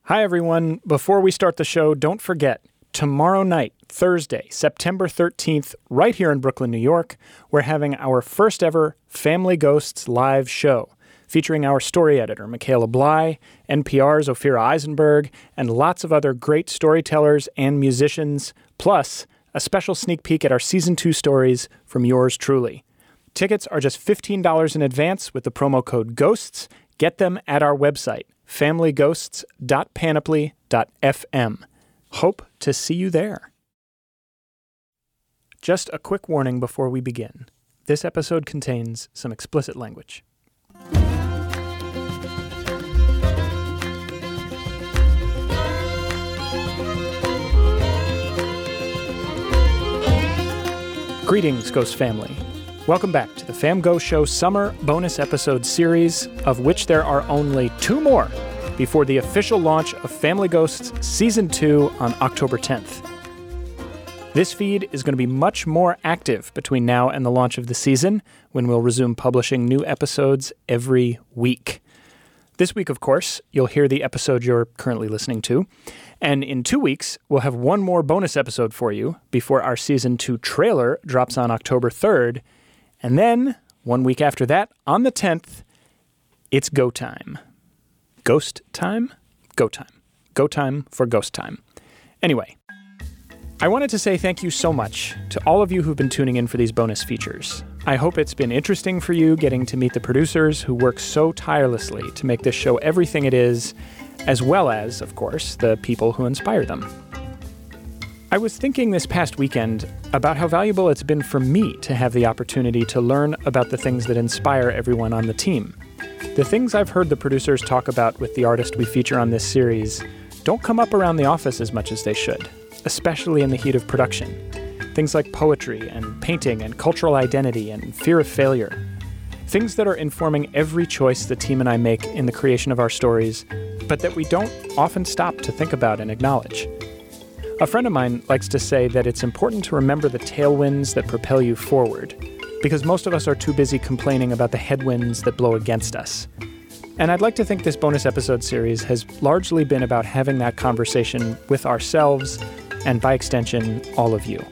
Hi, everyone. Before we start the show, don't forget, tomorrow night, Thursday, September 13th, right here in Brooklyn, New York, we're having our first ever Family Ghosts live show, featuring our story editor, Michaela Bly, NPR's Ophira Eisenberg, and lots of other great storytellers and musicians, plus a special sneak peek at our Season 2 stories from yours truly. Tickets are just $15 in advance with the promo code GHOSTS. Get them at our website, familyghosts.panoply.fm. Hope to see you there. Just a quick warning before we begin. This episode contains some explicit language. Greetings, Ghost family. Welcome back to the FamGo Show Summer Bonus Episode Series, of which there are only 2 more before the official launch of Family Ghosts Season 2 on October 10th. This feed is going to be much more active between now and the launch of the season, when we'll resume publishing new episodes every week. This week, of course, you'll hear the episode you're currently listening to, and in 2 weeks, we'll have one more bonus episode for you before our Season 2 trailer drops on October 3rd, and then, 1 week after that, on the 10th, it's go time. Ghost time? Go time. Go time for ghost time. Anyway, I wanted to say thank you so much to all of you who've been tuning in for these bonus features. I hope it's been interesting for you getting to meet the producers who work so tirelessly to make this show everything it is, as well as, of course, the people who inspire them. I was thinking this past weekend about how valuable it's been for me to have the opportunity to learn about the things that inspire everyone on the team. The things I've heard the producers talk about with the artist we feature on this series don't come up around the office as much as they should, especially in the heat of production. Things like poetry and painting and cultural identity and fear of failure. Things that are informing every choice the team and I make in the creation of our stories, but that we don't often stop to think about and acknowledge. A friend of mine likes to say that it's important to remember the tailwinds that propel you forward, because most of us are too busy complaining about the headwinds that blow against us. And I'd like to think this bonus episode series has largely been about having that conversation with ourselves, and by extension, all of you.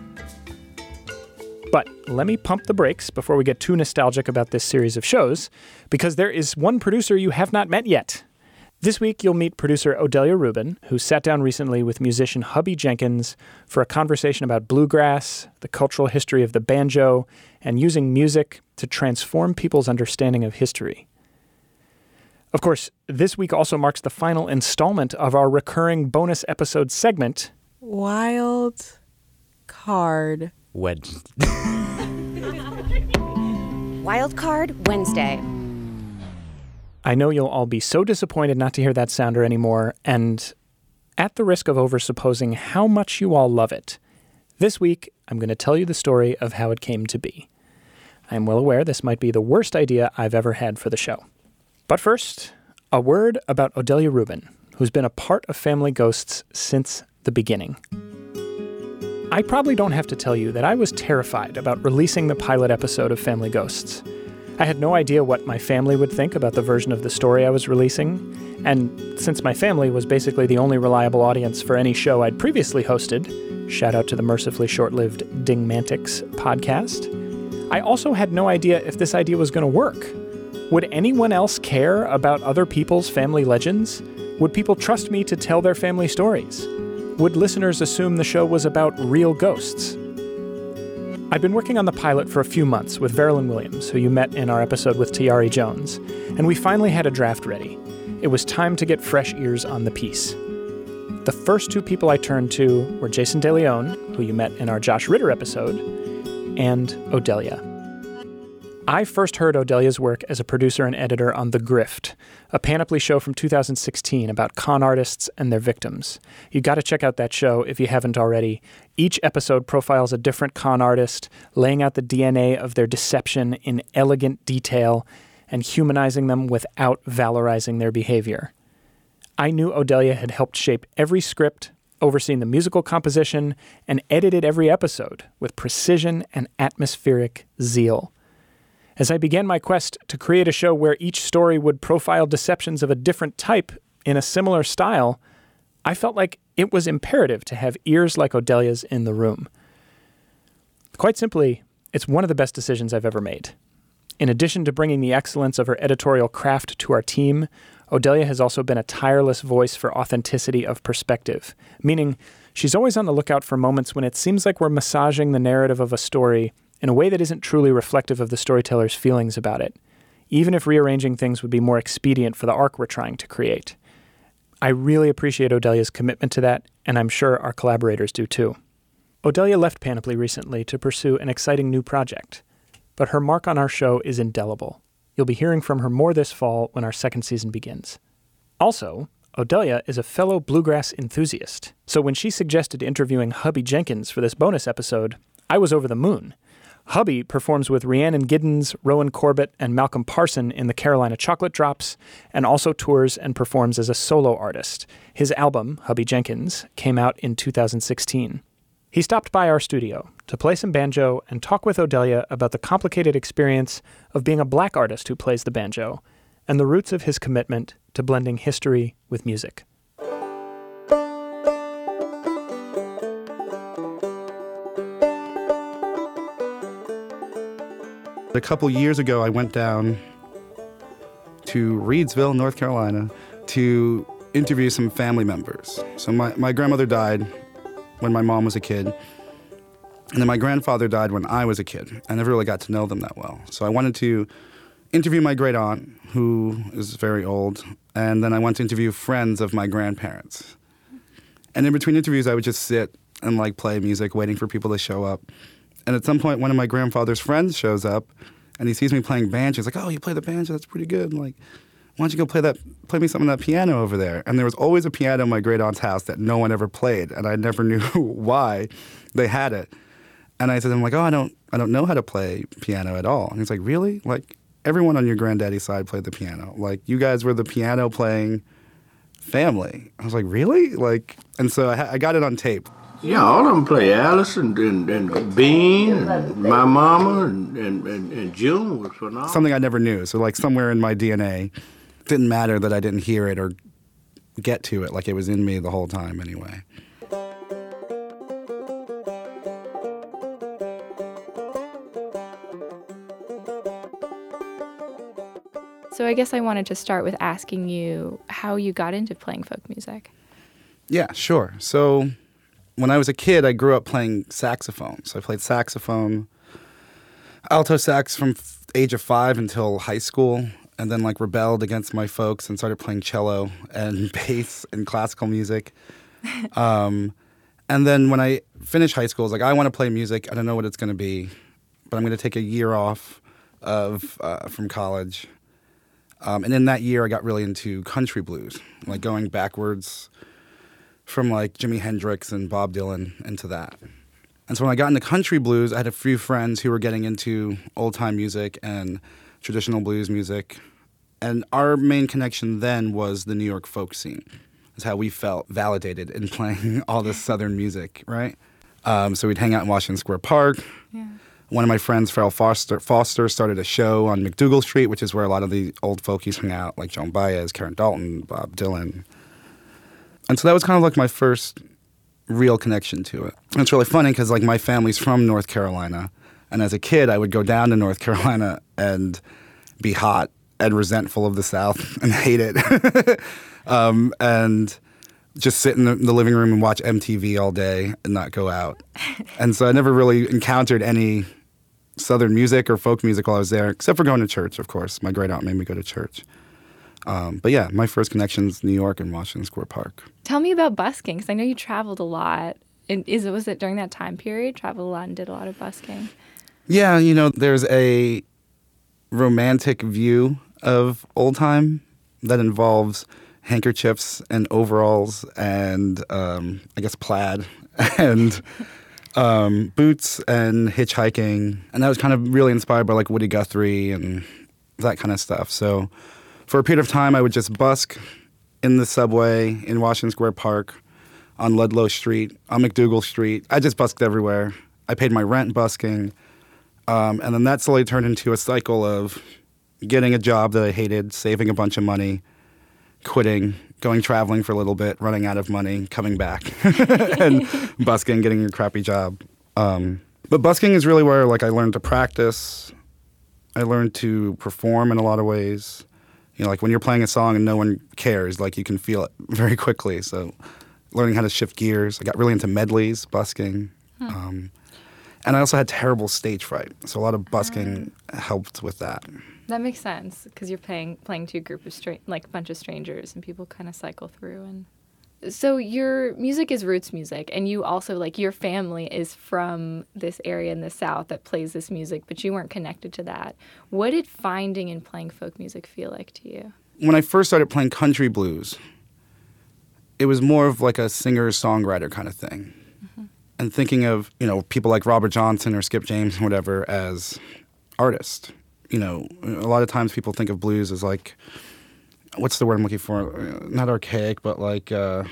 But let me pump the brakes before we get too nostalgic about this series of shows, because there is one producer you have not met yet. This week, you'll meet producer Odelia Rubin, who sat down recently with musician Hubby Jenkins for a conversation about bluegrass, the cultural history of the banjo, and using music to transform people's understanding of history. Of course, this week also marks the final installment of our recurring bonus episode segment, Wild Card Wednesday. Wild Card Wednesday. I know you'll all be so disappointed not to hear that sounder anymore, and at the risk of oversupposing how much you all love it, this week I'm going to tell you the story of how it came to be. I am well aware this might be the worst idea I've ever had for the show. But first, a word about Odelia Rubin, who's been a part of Family Ghosts since the beginning. I probably don't have to tell you that I was terrified about releasing the pilot episode of Family Ghosts. I had no idea what my family would think about the version of the story I was releasing, and since my family was basically the only reliable audience for any show I'd previously hosted, shout out to the mercifully short-lived Dingmantics podcast, I also had no idea if this idea was going to work. Would anyone else care about other people's family legends? Would people trust me to tell their family stories? Would listeners assume the show was about real ghosts? I'd been working on the pilot for a few months with Veralyn Williams, who you met in our episode with Tiari Jones, and we finally had a draft ready. It was time to get fresh ears on the piece. The first 2 people I turned to were Jason De Leon, who you met in our Josh Ritter episode, and Odelia. I first heard Odelia's work as a producer and editor on The Grift, a Panoply show from 2016 about con artists and their victims. You got to check out that show if you haven't already. Each episode profiles a different con artist, laying out the DNA of their deception in elegant detail and humanizing them without valorizing their behavior. I knew Odelia had helped shape every script, overseen the musical composition, and edited every episode with precision and atmospheric zeal. As I began my quest to create a show where each story would profile deceptions of a different type, in a similar style, I felt like it was imperative to have ears like Odelia's in the room. Quite simply, it's one of the best decisions I've ever made. In addition to bringing the excellence of her editorial craft to our team, Odelia has also been a tireless voice for authenticity of perspective, meaning she's always on the lookout for moments when it seems like we're massaging the narrative of a story in a way that isn't truly reflective of the storyteller's feelings about it, even if rearranging things would be more expedient for the arc we're trying to create. I really appreciate Odelia's commitment to that, and I'm sure our collaborators do too. Odelia left Panoply recently to pursue an exciting new project, but her mark on our show is indelible. You'll be hearing from her more this fall when our second season begins. Also, Odelia is a fellow bluegrass enthusiast, so when she suggested interviewing Hubby Jenkins for this bonus episode, I was over the moon. Hubby performs with Rhiannon Giddens, Rowan Corbett, and Malcolm Parson in the Carolina Chocolate Drops, and also tours and performs as a solo artist. His album, Hubby Jenkins, came out in 2016. He stopped by our studio to play some banjo and talk with Odelia about the complicated experience of being a black artist who plays the banjo, and the roots of his commitment to blending history with music. A couple years ago, I went down to Reidsville, North Carolina, to interview some family members. So my grandmother died when my mom was a kid, and then my grandfather died when I was a kid. I never really got to know them that well. So I wanted to interview my great aunt, who is very old, and then I wanted to interview friends of my grandparents. And in between interviews, I would just sit and play music, waiting for people to show up. And at some point, one of my grandfather's friends shows up, and he sees me playing banjo. He's like, "Oh, you play the banjo? That's pretty good. Why don't you go play me some of that piano over there?" And there was always a piano in my great aunt's house that no one ever played, and I never knew why they had it. And I said to him, "Oh, I don't know how to play piano at all." And he's like, "Really? Everyone on your granddaddy's side played the piano. You guys were the piano playing family." I was like, "Really?" And so I got it on tape. Yeah, all of them play. Alice and Bean and my mama and June was phenomenal. Something I never knew. So somewhere in my DNA, it didn't matter that I didn't hear it or get to it. It was in me the whole time anyway. So I guess I wanted to start with asking you how you got into playing folk music. Yeah, sure. So when I was a kid, I grew up playing saxophone. So I played saxophone, alto sax from age of 5 until high school, and then rebelled against my folks and started playing cello and bass and classical music. And then when I finished high school, I was like, I want to play music. I don't know what it's going to be, but I'm going to take a year off from college. And in that year, I got really into country blues, going backwards from Jimi Hendrix and Bob Dylan into that. And so when I got into country blues, I had a few friends who were getting into old-time music and traditional blues music. And our main connection then was the New York folk scene. That's how we felt validated in playing all this Southern music, right? So we'd hang out in Washington Square Park. Yeah. One of my friends, Farrell Foster, started a show on McDougal Street, which is where a lot of the old folkies hung out, like Joan Baez, Karen Dalton, Bob Dylan. And so that was kind of my first real connection to it. And it's really funny because my family's from North Carolina, and as a kid I would go down to North Carolina and be hot and resentful of the South and hate it, and just sit in the living room and watch MTV all day and not go out. And so I never really encountered any Southern music or folk music while I was there, except for going to church, of course. My great aunt made me go to church. But yeah, my first connection's New York and Washington Square Park. Tell me about busking, because I know you traveled a lot. Was it during that time period, traveled a lot and did a lot of busking? Yeah, there's a romantic view of old time that involves handkerchiefs and overalls and I guess plaid and boots and hitchhiking. And that was kind of really inspired by Woody Guthrie and that kind of stuff. So for a period of time, I would just busk in the subway in Washington Square Park, on Ludlow Street, on McDougal Street. I just busked everywhere. I paid my rent busking. And then that slowly turned into a cycle of getting a job that I hated, saving a bunch of money, quitting, going traveling for a little bit, running out of money, coming back, and busking, getting a crappy job. But busking is really where like I learned to practice. I learned to perform in a lot of ways. Like when you're playing a song and no one cares, like you can feel it very quickly. So learning how to shift gears. I got really into medleys, busking. And I also had terrible stage fright. So a lot of busking helped with that. That makes sense because you're playing to a group of a bunch of strangers, and people kind of cycle through. And so your music is roots music, and you also like your family is from this area in the South that plays this music, but you weren't connected to that. What did finding and playing folk music feel like to you? When I first started playing country blues, it was more of like a singer-songwriter kind of thing, and thinking of people like Robert Johnson or Skip James or whatever as artists. A lot of times people think of blues as like, what's the word I'm looking for? Not archaic, but like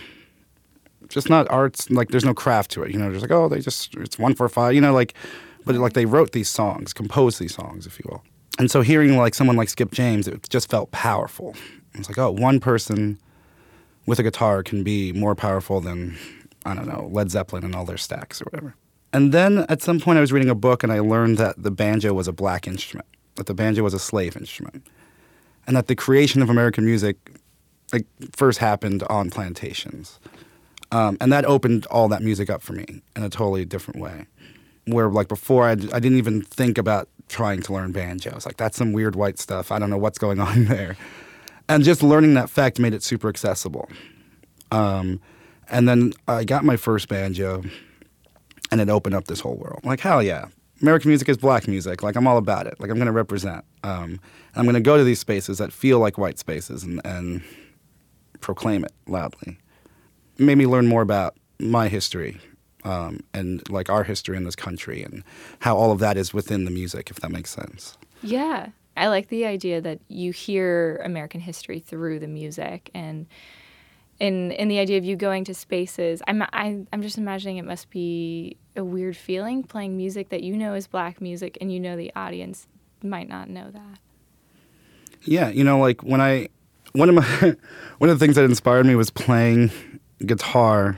just not arts. Like there's no craft to it. Just like, oh, it's 1-4-5. But like they wrote these songs, composed these songs, if you will. And so hearing like someone like Skip James, it just felt powerful. It's like, oh, one person with a guitar can be more powerful than, I don't know, Led Zeppelin and all their stacks or whatever. And then at some point I was reading a book and I learned that the banjo was a black instrument, that the banjo was a slave instrument, and that the creation of American music first happened on plantations. And that opened all that music up for me in a totally different way. Where like before I didn't even think about trying to learn banjo. I was like, that's some weird white stuff. I don't know what's going on there. And just learning that fact made it super accessible. And then I got my first banjo, and it opened up this whole world. I'm like, hell yeah. American music is black music. Like, I'm all about it. Like, I'm going to represent. I'm going to go to these spaces that feel like white spaces and proclaim it loudly. It made me learn more about my history and, like, our history in this country and how all of that is within the music, if that makes sense. Yeah. I like the idea that you hear American history through the music, and in the idea of you going to spaces. I'm just imagining it must be a weird feeling playing music that you know is black music, and the audience might not know that. Yeah, like one of the things that inspired me was playing guitar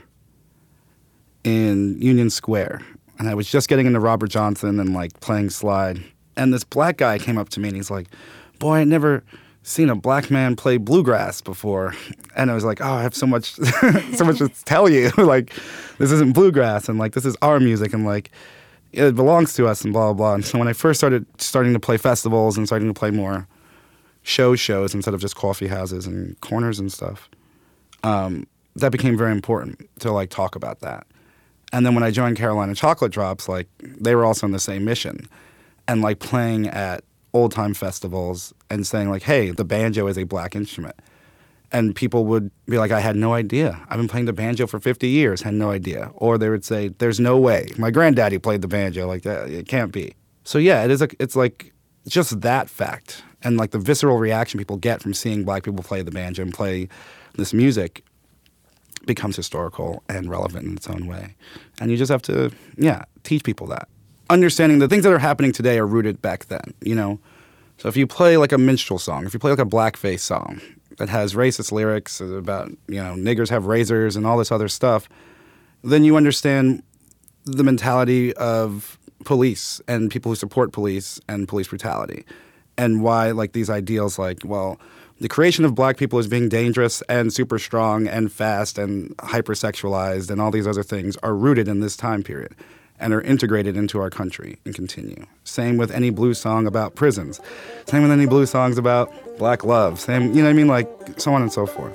in Union Square, and I was just getting into Robert Johnson and like playing slide. And this black guy came up to me and he's like, boy, I never seen a black man play bluegrass before. And I was like, oh, I have so much to tell you. Like, this isn't bluegrass, and like, this is our music, and like, it belongs to us, and blah, blah, blah. And so when I first starting to play festivals and starting to play more shows instead of just coffee houses and corners and stuff, that became very important to like talk about that. And then when I joined Carolina Chocolate Drops, like, they were also on the same mission. And like playing at old time festivals and saying like, hey, the banjo is a black instrument. And people would be like, I had no idea. I've been playing the banjo for 50 years, had no idea. Or they would say, there's no way. My granddaddy played the banjo. Like, that, it can't be. So yeah, it's like just that fact. And like the visceral reaction people get from seeing black people play the banjo and play this music becomes historical and relevant in its own way. And you just have to, teach people that. Understanding the things that are happening today are rooted back then, So if you play like a minstrel song, if you play like a blackface song that has racist lyrics about, niggers have razors and all this other stuff, then you understand the mentality of police and people who support police and police brutality, and why like these ideals like, well, the creation of black people as being dangerous and super strong and fast and hypersexualized and all these other things are rooted in this time period and are integrated into our country and continue. Same with any blues song about prisons. Same with any blues songs about black love. Same, like so on and so forth.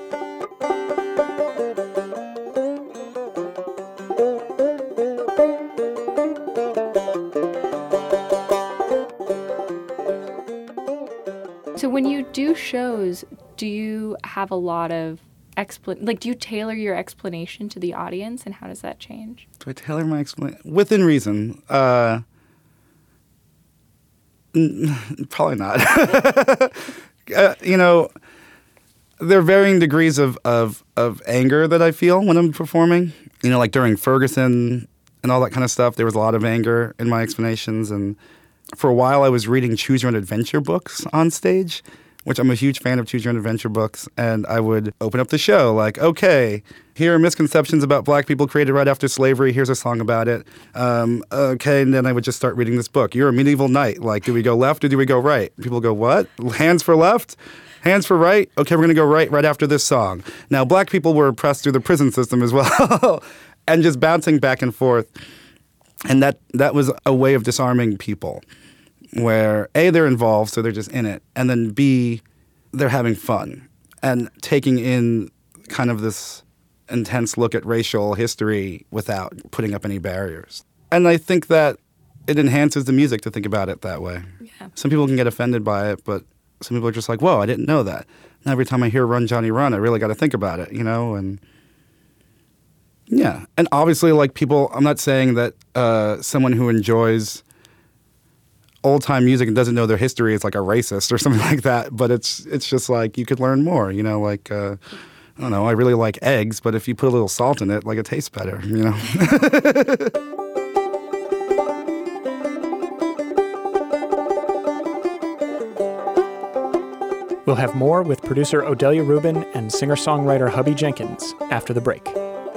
So when you do shows, do you have a lot of do you tailor your explanation to the audience, and how does that change? Do I tailor my explanation? Within reason. Probably not. There are varying degrees of anger that I feel when I'm performing. Like during Ferguson and all that kind of stuff, there was a lot of anger in my explanations. And for a while, I was reading Choose Your Own Adventure books on stage, which I'm a huge fan of choose your own adventure books, and I would open up the show like, okay, here are misconceptions about black people created right after slavery. Here's a song about it. Okay, and then I would just start reading this book. You're a medieval knight. Like, do we go left or do we go right? People go, what? Hands for left? Hands for right? Okay, we're going to go right after this song. Now, black people were oppressed through the prison system as well. And just bouncing back and forth. And that was a way of disarming people where A, they're involved, so they're just in it. And then B, they're having fun and taking in kind of this intense look at racial history without putting up any barriers. And I think that it enhances the music to think about it that way. Yeah. Some people can get offended by it, but some people are just like, whoa, I didn't know that. And every time I hear Run, Johnny, Run, I really got to think about it, And yeah. And obviously, like people, I'm not saying that someone who enjoys old-time music and doesn't know their history is like a racist or something like that. But it's just like you could learn more, like, I don't know, I really like eggs, but if you put a little salt in it, like it tastes better, We'll have more with producer Odelia Rubin and singer-songwriter Hubby Jenkins after the break.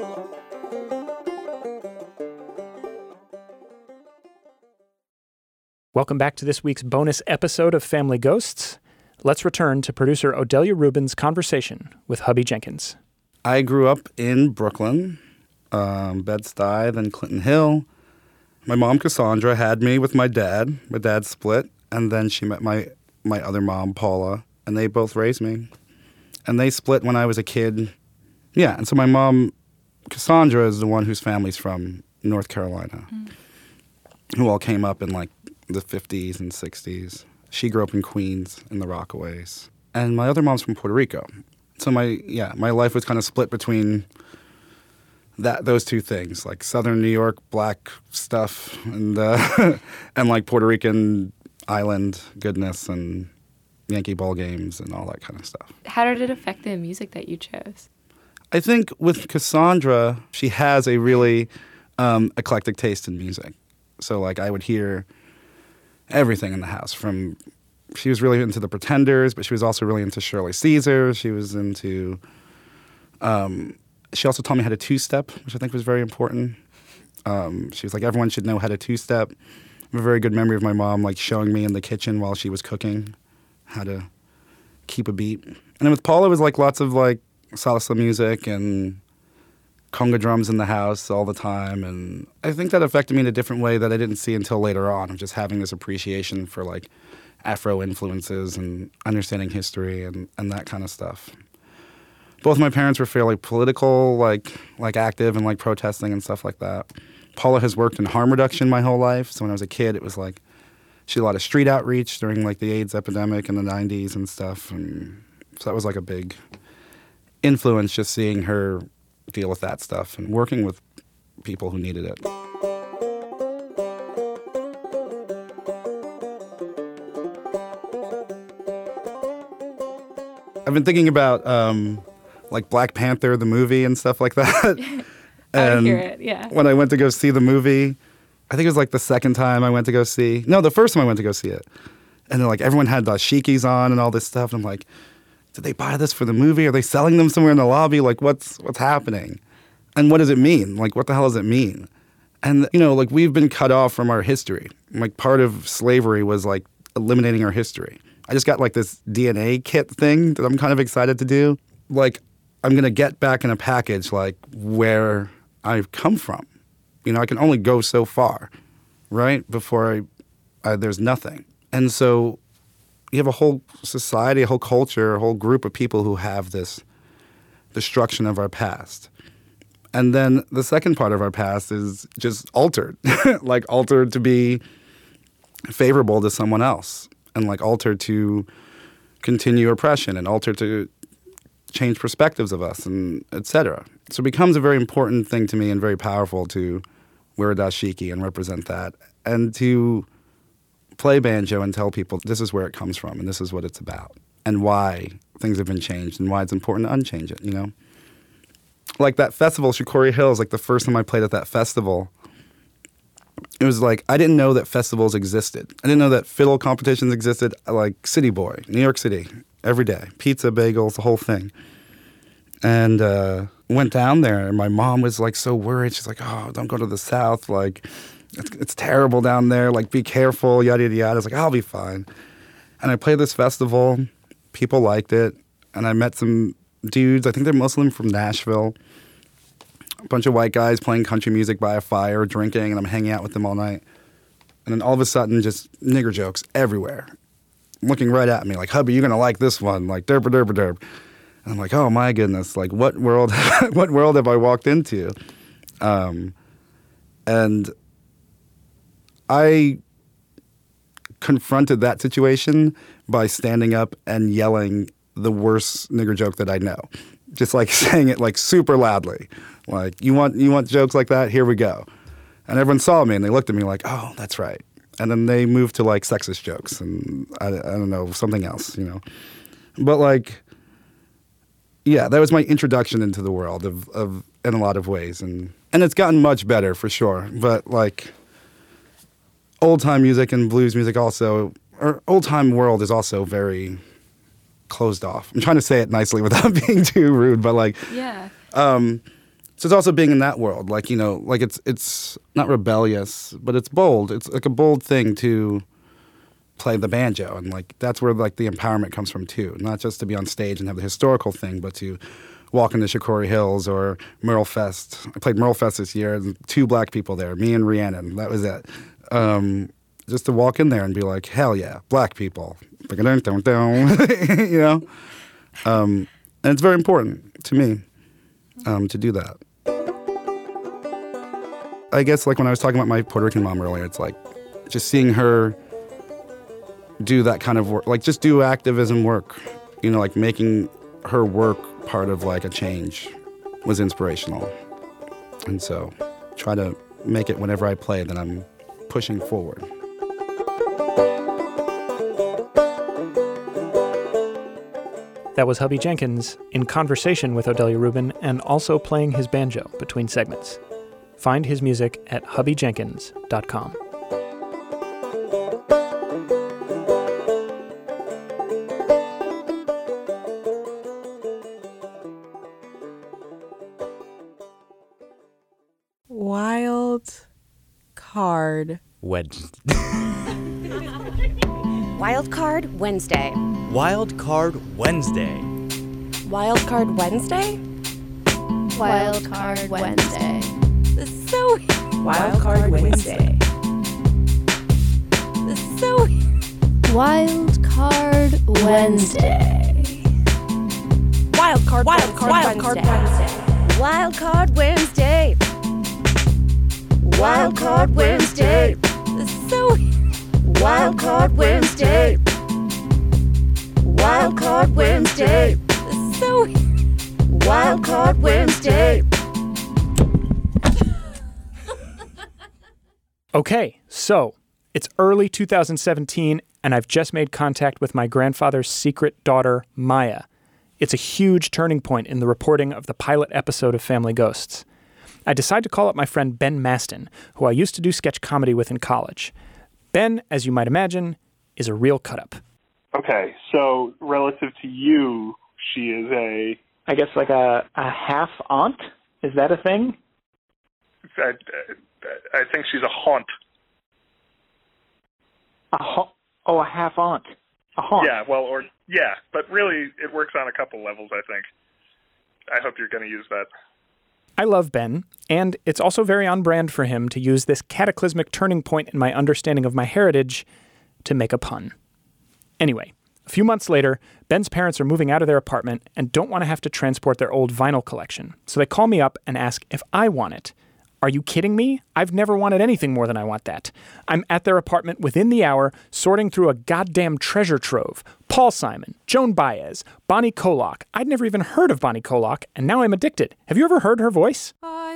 Welcome back to this week's bonus episode of Family Ghosts. Let's return to producer Odelia Rubin's conversation with Hubby Jenkins. I grew up in Brooklyn, Bed-Stuy, then Clinton Hill. My mom, Cassandra, had me with my dad. My dad split, and then she met my other mom, Paula, and they both raised me. And they split when I was a kid. Yeah, and so my mom, Cassandra, is the one whose family's from North Carolina, who all came up in like the 50s and 60s. She grew up in Queens in the Rockaways. And my other mom's from Puerto Rico. So my life was kind of split between those two things, like Southern New York black stuff and and like Puerto Rican island goodness and Yankee ball games and all that kind of stuff. How did it affect the music that you chose? I think with Cassandra, she has a really eclectic taste in music. So like I would hear everything in the house she was really into the Pretenders, but she was also really into Shirley Caesar. She was into, she also taught me how to two-step, which I think was very important. She was like, everyone should know how to two-step. I have a very good memory of my mom like showing me in the kitchen while she was cooking how to keep a beat. And then with Paula, it was like lots of like salsa music and conga drums in the house all the time. And I think that affected me in a different way that I didn't see until later on, of just having this appreciation for like Afro influences and understanding history and that kind of stuff. Both my parents were fairly political, like active and like protesting and stuff like that. Paula has worked in harm reduction my whole life. So when I was a kid, it was like she did a lot of street outreach during like the AIDS epidemic in the 90s and stuff. And so that was like a big influence, just seeing her deal with that stuff and working with people who needed it. I've been thinking about like Black Panther, the movie and stuff like that. I hear it, yeah. When I went to go see the movie, I think it was like the second time I went to go see. No, the first time I went to go see it. And then like everyone had dashikis on and all this stuff. And I'm like, did they buy this for the movie? Are they selling them somewhere in the lobby? Like what's happening? And what does it mean? Like what the hell does it mean? And like we've been cut off from our history. Like part of slavery was like eliminating our history. I just got like this DNA kit thing that I'm kind of excited to do. Like I'm going to get back in a package like where I've come from. I can only go so far, right? Before there's nothing. And so you have a whole society, a whole culture, a whole group of people who have this destruction of our past. And then the second part of our past is just altered, like altered to be favorable to someone else and like altered to continue oppression and altered to change perspectives of us and et cetera. So it becomes a very important thing to me and very powerful to wear a dashiki and represent that and to play banjo and tell people this is where it comes from and this is what it's about and why things have been changed and why it's important to unchange it, Like that festival, Shikori Hills, like the first time I played at that festival, it was like I didn't know that festivals existed. I didn't know that fiddle competitions existed, like City Boy, New York City. every day. Pizza, bagels, the whole thing. And went down there, and my mom was like so worried. She's like, "Oh, don't go to the South. Like, it's terrible down there. Like, be careful, yada, yada, yada." I was like, "I'll be fine." And I played this festival. People liked it. And I met some dudes. I think they're Muslim from Nashville. A bunch of white guys playing country music by a fire, drinking, and I'm hanging out with them all night. And then all of a sudden, just nigger jokes everywhere. Looking right at me like, "Hubby, you're going to like this one." Like, derp, derp, derp. And I'm like, oh my goodness, like what world have I walked into? And I confronted that situation by standing up and yelling the worst nigger joke that I know. Just like saying it like super loudly. Like, you want jokes like that? Here we go. And everyone saw me and they looked at me like, oh, that's right. And then they moved to like sexist jokes and I don't know, something else, you know. But like, yeah, that was my introduction into the world of in a lot of ways. And it's gotten much better for sure. But like old time music and blues music also, or old time world is also very closed off. I'm trying to say it nicely without being too rude, but like, yeah. So it's also being in that world, like, you know, like it's not rebellious, but it's bold. It's like a bold thing to play the banjo, and like that's where like the empowerment comes from too. Not just to be on stage and have the historical thing, but to walk into Shikori Hills or Merle Fest. I played Merle Fest this year, and 2 black people there, me and Rhiannon. That was it. Just to walk in there and be like, hell yeah, black people, you know. And it's very important to me to do that. I guess like when I was talking about my Puerto Rican mom earlier, it's like just seeing her do that kind of work, like just do activism work, you know, like making her work part of like a change was inspirational. And so try to make it whenever I play that I'm pushing forward. That was Hubby Jenkins in conversation with Odelia Rubin and also playing his banjo between segments. Find his music at hubbyjenkins.com. Wild Card Wednesday. Wild Card Wednesday. Wild Card Wednesday. Wild Card Wednesday? Wild Card Wednesday. This is so Wild Card Wednesday. This is so Wild Card Wednesday. Wild Card Wednesday. Wild Card Wednesday. Wild Card Wednesday. This is so Wild Card Wednesday. Wild Card Wednesday. This is so Wild Card Wednesday. Okay, so it's early 2017, and I've just made contact with my grandfather's secret daughter, Maya. It's a huge turning point in the reporting of the pilot episode of Family Ghosts. I decide to call up my friend Ben Maston, who I used to do sketch comedy with in college. Ben, as you might imagine, is a real cut-up. Okay, so relative to you, she is a... I guess like a half-aunt? Is that a thing? I think she's a haunt. A half-aunt. A haunt. Yeah, but really it works on a couple levels, I think. I hope you're going to use that. I love Ben, and it's also very on brand for him to use this cataclysmic turning point in my understanding of my heritage to make a pun. Anyway, a few months later, Ben's parents are moving out of their apartment and don't want to have to transport their old vinyl collection, so they call me up and ask if I want it. Are you kidding me? I've never wanted anything more than I want that. I'm at their apartment within the hour, sorting through a goddamn treasure trove. Paul Simon, Joan Baez, Bonnie Kolak. I'd never even heard of Bonnie Kolak, and now I'm addicted. Have you ever heard her voice?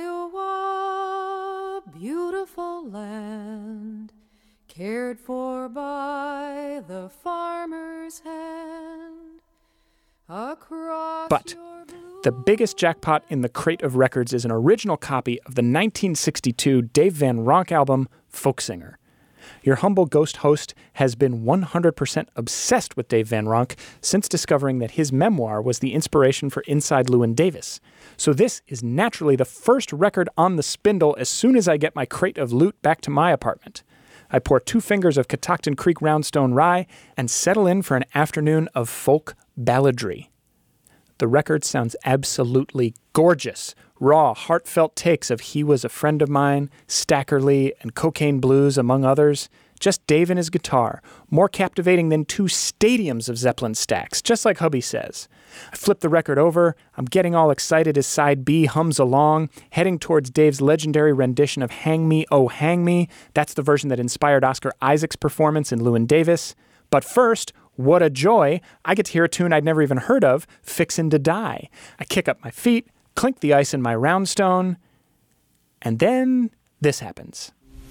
Iowa, beautiful land, cared for by the farmer's hand. Across But the biggest jackpot in the crate of records is an original copy of the 1962 Dave Van Ronk album, Folk Singer. Your humble ghost host has been 100% obsessed with Dave Van Ronk since discovering that his memoir was the inspiration for Inside Llewyn Davis. So this is naturally the first record on the spindle as soon as I get my crate of loot back to my apartment. I pour 2 fingers of Catoctin Creek Roundstone Rye and settle in for an afternoon of folk balladry. The record sounds absolutely gorgeous. Raw, heartfelt takes of He Was a Friend of Mine, Stackerly, and Cocaine Blues, among others. Just Dave and his guitar, more captivating than 2 stadiums of Zeppelin stacks, just like hubby says. I flip the record over, I'm getting all excited as side B hums along, heading towards Dave's legendary rendition of Hang Me, Oh Hang Me. That's the version that inspired Oscar Isaac's performance in Llewyn Davis. But first, what a joy, I get to hear a tune I'd never even heard of, Fixin' to Die. I kick up my feet, clink the ice in my roundstone, and then this happens.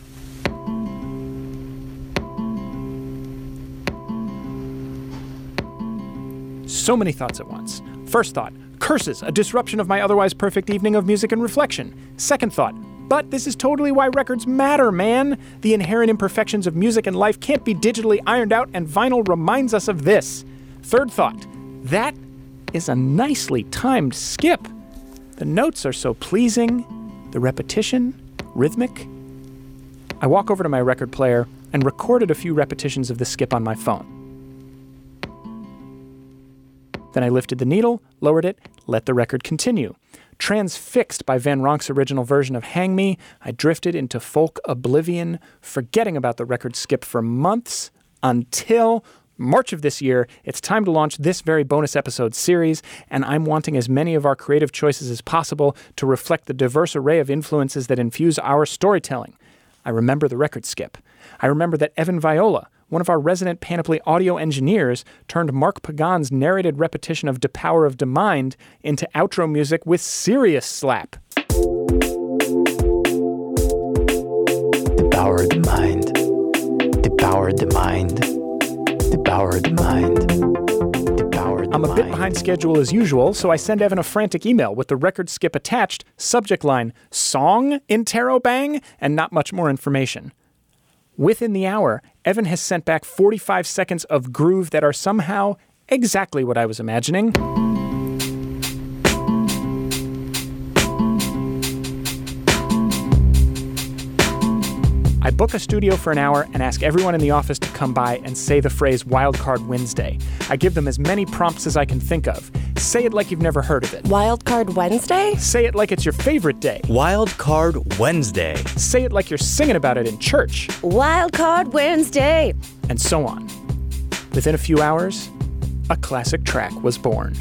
So many thoughts at once. First thought, curses, a disruption of my otherwise perfect evening of music and reflection. Second thought, but this is totally why records matter, man. The inherent imperfections of music and life can't be digitally ironed out, and vinyl reminds us of this. Third thought, that is a nicely timed skip. The notes are so pleasing, the repetition, rhythmic. I walk over to my record player and recorded a few repetitions of the skip on my phone. Then I lifted the needle, lowered it, let the record continue. Transfixed by Van Ronk's original version of Hang Me, I drifted into folk oblivion, forgetting about the record skip for months until March of this year. It's time to launch this very bonus episode series, and I'm wanting as many of our creative choices as possible to reflect the diverse array of influences that infuse our storytelling. I remember the record skip. I remember that Evan Viola, one of our resident Panoply audio engineers, turned Mark Pagan's narrated repetition of De Power of the Mind into outro music with serious slap. The power of the mind. The power of the mind. The power of the mind. The power of the I'm a bit behind schedule as usual, so I send Evan a frantic email with the record skip attached, subject line, song, interrobang, and not much more information. Within the hour, Evan has sent back 45 seconds of groove that are somehow exactly what I was imagining. I book a studio for an hour and ask everyone in the office to come by and say the phrase Wildcard Wednesday. I give them as many prompts as I can think of. Say it like you've never heard of it. Wildcard Wednesday? Say it like it's your favorite day. Wildcard Wednesday. Say it like you're singing about it in church. Wildcard Wednesday. And so on. Within a few hours, a classic track was born.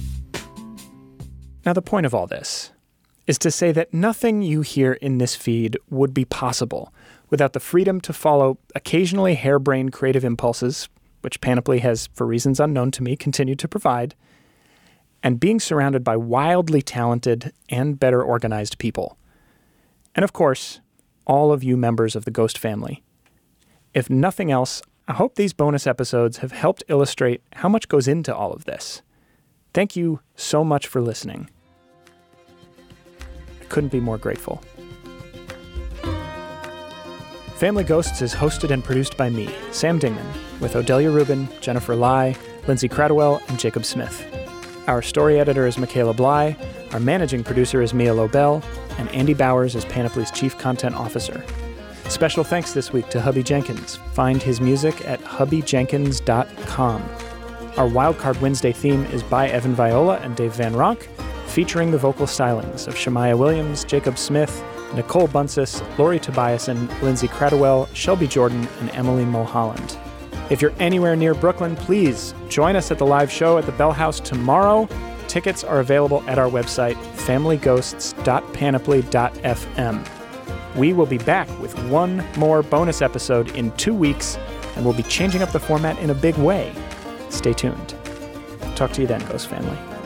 Now, the point of all this is to say that nothing you hear in this feed would be possible without the freedom to follow occasionally harebrained creative impulses, which Panoply has, for reasons unknown to me, continued to provide, and being surrounded by wildly talented and better organized people. And of course, all of you members of the Ghost family. If nothing else, I hope these bonus episodes have helped illustrate how much goes into all of this. Thank you so much for listening. I couldn't be more grateful. Family Ghosts is hosted and produced by me, Sam Dingman, with Odelia Rubin, Jennifer Lai, Lindsay Cradwell, and Jacob Smith. Our story editor is Michaela Bly, our managing producer is Mia Lobel, and Andy Bowers is Panoply's Chief Content Officer. Special thanks this week to Hubby Jenkins. Find his music at hubbyjenkins.com. Our Wildcard Wednesday theme is by Evan Viola and Dave Van Ronk, featuring the vocal stylings of Shemaiah Williams, Jacob Smith, Nicole Buncis, Lori Tobiasen, Lindsay Cradwell, Shelby Jordan, and Emily Mulholland. If you're anywhere near Brooklyn, please join us at the live show at the Bell House tomorrow. Tickets are available at our website, familyghosts.panoply.fm. We will be back with one more bonus episode in 2 weeks, and we'll be changing up the format in a big way. Stay tuned. Talk to you then, Ghost family.